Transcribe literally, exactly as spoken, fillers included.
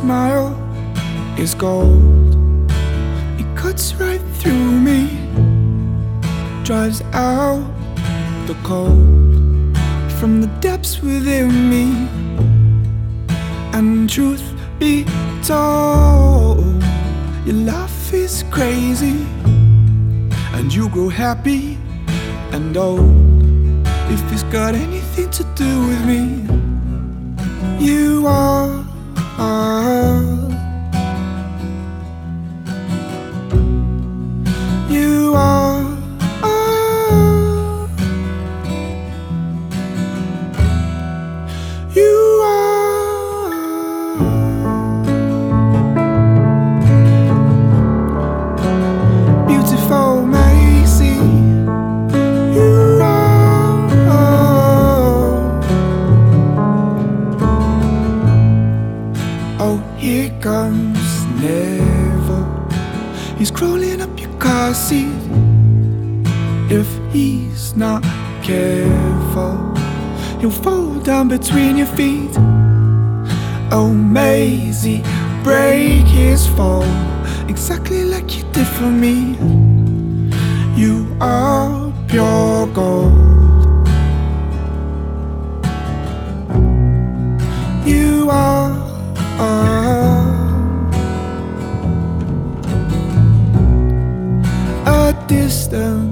smile is gold. It cuts right through me, drives out the cold from the depths within me. And truth be told, your laugh is crazy, and you grow happy and old. If it's got anything to do with me, you are, you are, you are beautiful, Macy. You are. Oh, here comes Neville. He's crawling up your car seat. If he's not careful, he'll fall down between your feet. Oh, Maisie, break his fall, exactly like you did for me. You are pure gold. You are, a distant